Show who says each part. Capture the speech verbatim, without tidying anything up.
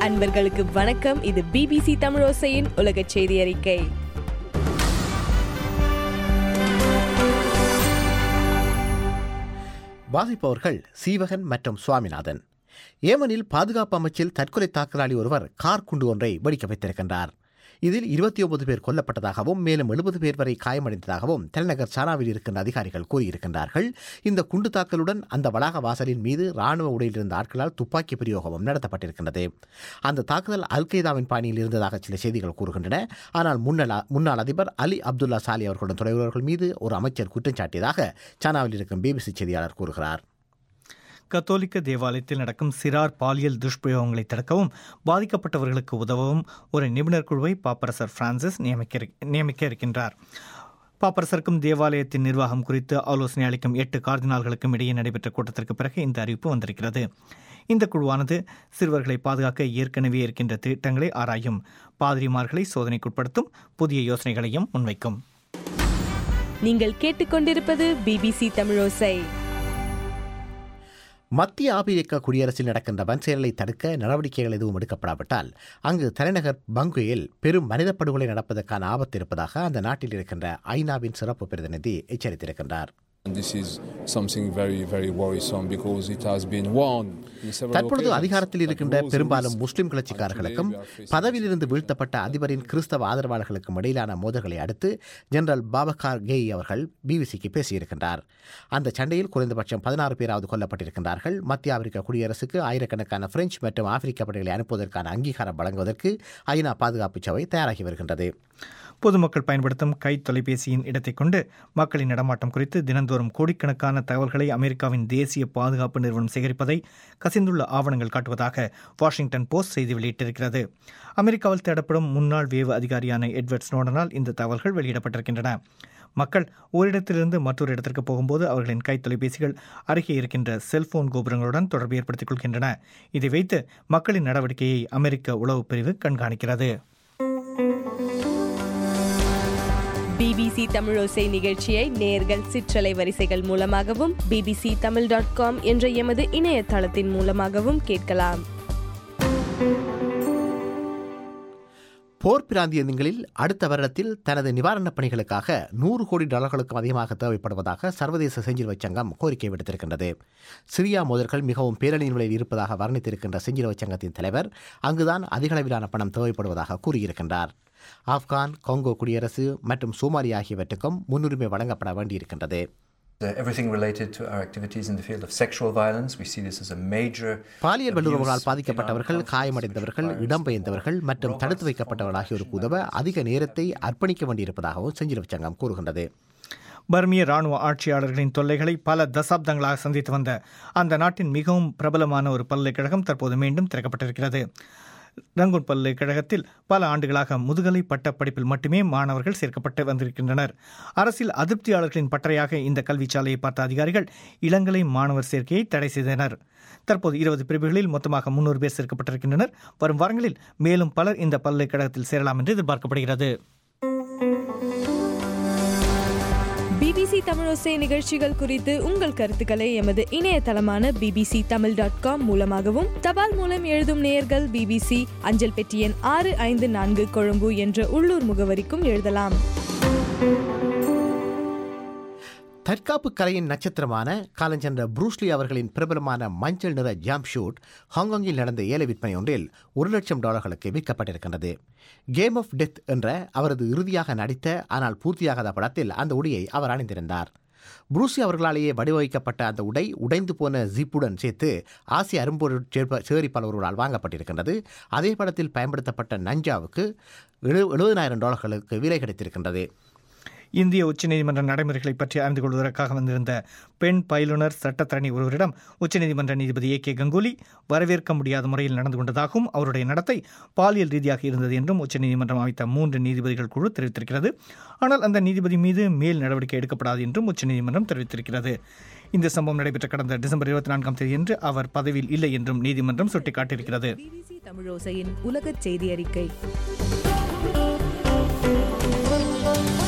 Speaker 1: அன்பர்களுக்கு வணக்கம். இது பிபிசி தமிழோசையின் உலக செய்தி அறிக்கை.
Speaker 2: வாசிப்பவர்கள் சீவகன் மற்றும் சுவாமிநாதன். ஏமனில் பாதுகாப்பு அமைச்சில் தற்கொலை தாக்குதலாளி ஒருவர் கார் குண்டு ஒன்றை வெடிக்க வைத்திருக்கின்றார். இதில் இருபத்தி ஒன்பது பேர் கொல்லப்பட்டதாகவும் மேலும் எழுபது பேர் வரை காயமடைந்ததாகவும் தலைநகர் சானாவில் இருக்கின்ற அதிகாரிகள் கூறியிருக்கின்றார்கள். இந்த குண்டு தாக்கலுடன் அந்த வளாக வாசலின் மீது ராணுவ உடையில் இருந்த ஆட்களால் துப்பாக்கி பிரயோகமும் நடத்தப்பட்டிருக்கின்றது. அந்த தாக்குதல் அல் கெய்தாவின் பாணியில் இருந்ததாக சில செய்திகள் கூறுகின்றன. ஆனால் முன்னாள் முன்னாள் அதிபர் அலி அப்துல்லா சாலி அவர்களுடன் தொடர்பவர்கள் மீது ஒரு அமைச்சர் குற்றம் சாட்டியதாக சானாவில் இருக்கும் பிபிசி செய்தியாளர் கூறுகிறார்.
Speaker 3: கத்தோலிக்க தேவாலயத்தில் நடக்கும் சிறார் பாலியல் துஷ்பிரயோகங்களை தடுக்கவும் பாதிக்கப்பட்டவர்களுக்கு உதவவும் ஒரு நிபுணர் குழுவை பாப்பரசர் பிரான்சிஸ் நியமிக்க நியமிக்க இருக்கின்றார். பாப்பரசருக்கும் தேவாலயத்தின் நிர்வாகம் குறித்து ஆலோசனை அளிக்கும் எட்டு கார்தினால்களுக்கும் இடையே நடைபெற்ற கூட்டத்திற்கு பிறகு இந்த அறிவிப்பு வந்திருக்கிறது. இந்த குழுவானது சிறுவர்களை பாதுகாக்க ஏற்கனவே இருக்கின்ற திட்டங்களை ஆராயும், பாதிரிமார்களை சோதனைக்குட்படுத்தும், புதிய யோசனைகளையும் முன்வைக்கும்.
Speaker 1: நீங்கள் கேட்டுக்கொண்டிருப்பது பிபிசி தமிழோசை.
Speaker 2: மத்திய ஆப்பிரிக்க குடியரசில் நடக்கின்ற வன்செயலை தடுக்க நடவடிக்கைகள் எதுவும் எடுக்கப்படாவிட்டால் அங்கு தலைநகர் பங்குயில் பெரும் மனித படுகொலை நடப்பதற்கான ஆபத்து இருப்பதாக அந்த நாட்டில் இருக்கின்ற ஐநாவின் சிறப்பு பிரதிநிதி எச்சரித்திருக்கின்றார். தற்பொழுது அதிகாரத்தில் இருக்கின்ற பெரும்பாலும் முஸ்லிம் கிளர்ச்சிக்காரர்களுக்கும் பதவியிலிருந்து வீழ்த்தப்பட்ட அதிபரின் கிறிஸ்தவ ஆதரவாளர்களுக்கும் இடையிலான மோதல்களை அடுத்து ஜெனரல் பாபகார் கேய் அவர்கள் பிபிசிக்கு பேசியிருக்கின்றார். அந்த சண்டையில் குறைந்தபட்சம் பதினாறு பேராவது கொல்லப்பட்டிருக்கின்றார்கள். மத்திய ஆப்பிரிக்க குடியரசுக்கு ஆயிரக்கணக்கான பிரெஞ்சு மற்றும் ஆப்பிரிக்க படைகளை அனுப்புவதற்கான அங்கீகாரம் வழங்குவதற்கு ஐநா பாதுகாப்பு சபை தயாராகி வருகின்றது.
Speaker 3: பொதுமக்கள் பயன்படுத்தும் கை தொலைபேசியின் இடத்தை கொண்டு மக்களின் நடமாட்டம் குறித்து தினந்தோறும் கோடிக்கணக்கான தகவல்களை அமெரிக்காவின் தேசிய பாதுகாப்பு நிறுவனம் சேகரிப்பதை கசிந்துள்ள ஆவணங்கள் காட்டுவதாக வாஷிங்டன் போஸ்ட் செய்தி வெளியிட்டிருக்கிறது. அமெரிக்காவில் தேடப்படும் முன்னாள் வேவு அதிகாரியான எட்வர்ட் ஸ்னோடனால் இந்த தகவல்கள் வெளியிடப்பட்டிருக்கின்றன. மக்கள் ஓரிடத்திலிருந்து மற்றொரு இடத்திற்கு போகும்போது அவர்களின் கை தொலைபேசிகள் அருகே இருக்கின்ற செல்போன் கோபுரங்களுடன் தொடர்பு ஏற்படுத்திக் கொள்கின்றன. இதை வைத்து மக்களின் நடவடிக்கையை அமெரிக்க உளவு பிரிவு கண்காணிக்கிறது.
Speaker 1: பிபிசி தமிழோசை நிகழ்ச்சியை நேர்கள் சிற்றலை வரிசைகள் மூலமாகவும் பிபிசி தமிழ் டாட் காம் என்ற எமது இணையதளத்தின் மூலமாகவும் கேட்கலாம்.
Speaker 2: போர் பிராந்தியங்களில் அடுத்த வருடத்தில் தனது நிவாரணப் பணிகளுக்காக நூறு கோடி டாலர்களுக்கும் அதிகமாக தேவைப்படுவதாக சர்வதேச செஞ்சிலுவை சங்கம் கோரிக்கை விடுத்திருக்கின்றது. சிரியா மோதல்கள் மிகவும் பேரழிவு நிலையில் இருப்பதாக வர்ணித்திருக்கின்ற செஞ்சிலுவை சங்கத்தின் தலைவர் அங்குதான் அதிகளவிலான பணம் தேவைப்படுவதாக கூறியிருக்கின்றார். ஆப்கான், கொங்கோ குடியரசு மற்றும் சோமாலியா ஆகியவற்றுக்கும் முன்னுரிமை வழங்கப்பட வேண்டியிருக்கின்றது. பாலியல் வல்லுறவுகளால் பாதிக்கப்பட்டவர்கள், காயமடைந்தவர்கள், இடம்பெயர்ந்தவர்கள் மற்றும் தடுத்து வைக்கப்பட்டவர்கள் ஆகியோருக்கு உதவ அதிக நேரத்தை அர்ப்பணிக்க வேண்டியிருப்பதாகவும் செஞ்சிலுவை சங்கம் கூறுகின்றது.
Speaker 3: பர்மிய ராணுவ ஆட்சியாளர்களின் தொல்லைகளை பல தசாப்தங்களாக சந்தித்து வந்த அந்த நாட்டின் மிகவும் பிரபலமான ஒரு பல்கலைக்கழகம் தற்போது மீண்டும் திறக்கப்பட்டிருக்கிறது. ரங்கூன் பல்கலைக்கழகத்தில் பல ஆண்டுகளாக முதுகலை பட்ட படிப்பில் மட்டுமே மாணவர்கள் சேர்க்கப்பட்டு வந்திருக்கின்றனர். அரசியல் அதிருப்தியாளர்களின் பட்டறையாக இந்த கல்விச்சாலையை பார்த்த அதிகாரிகள் இளங்கலை மாணவர் சேர்க்கையை தடை செய்தனர். தற்போது இருபது பிரிவுகளில் மொத்தமாக முன்னூறு பேர் சேர்க்கப்பட்டிருக்கின்றனர். வரும் வாரங்களில் மேலும் பலர் இந்த பல்கலைக்கழகத்தில் சேரலாம் என்று எதிர்பார்க்கப்படுகிறது.
Speaker 1: பிபிசி தமிழோசை நிகழ்ச்சிகள் குறித்து உங்கள் கருத்துக்களை எமது இணையதளமான பிபிசி தமிழ் டாட் காம் மூலமாகவும் தபால் மூலம் எழுதும் நேயர்கள் பிபிசி அஞ்சல் பெட்டி எண் ஆறு ஐந்து நான்கு கொழும்பு என்ற உள்ளூர் முகவரிக்கும் எழுதலாம்.
Speaker 2: தற்காப்பு கலையின் நட்சத்திரமான காலஞ்சென்ற ப்ரூஸ்லி அவர்களின் பிரபலமான மஞ்சள் நிற ஜம்ப் ஷூட் ஹாங்காங்கில் நடந்த ஏல விற்பனை ஒன்றில் ஒரு லட்சம் டாலர்களுக்கு விற்கப்பட்டிருக்கின்றது. கேம் ஆஃப் டெத் என்ற அவரது இறுதியாக நடித்த ஆனால் பூர்த்தியாகாத படத்தில் அந்த உடையை அவர் அணிந்திருந்தார். ப்ரூஸ்லி அவர்களாலேயே வடிவமைக்கப்பட்ட அந்த உடை உடைந்து போன ஜிப்புடன் சேர்த்து ஆசிய அரும்பொருள் சேகரிப்பாளர்களால் வாங்கப்பட்டிருக்கின்றது. அதே படத்தில் பயன்படுத்தப்பட்ட நஞ்சாவுக்கு எழுபதாயிரம் டாலர்களுக்கு விலை கிடைத்திருக்கின்றது.
Speaker 3: இந்திய உச்சநீதிமன்ற நடைமுறைகளை பற்றி அறிந்து கொள்வதற்காக வந்திருந்த பெண் பயிலுனர் சட்டத்தரணி ஒருவரிடம் உச்சநீதிமன்ற நீதிபதி ஏ கே கங்குலி வரவேற்க முடியாத முறையில் நடந்து கொண்டதாகவும் அவருடைய நடத்தை பாலியல் ரீதியாக இருந்தது என்றும் உச்சநீதிமன்றம் அமைத்த மூன்று நீதிபதிகள் குழு தெரிவித்திருக்கிறது. ஆனால் அந்த நீதிபதி மீது மேல் நடவடிக்கை எடுக்கப்படாது என்றும் உச்சநீதிமன்றம் தெரிவித்திருக்கிறது. இந்த சம்பவம் நடைபெற்ற கடந்த டிசம்பர் இருபத்தி நான்காம் தேதியன்று அவர் பதவியில் இல்லை என்றும் நீதிமன்றம் சுட்டிக்காட்டியிருக்கிறது.
Speaker 1: பிபிசி தமிழோசையின் உலக செய்தி அறிக்கை.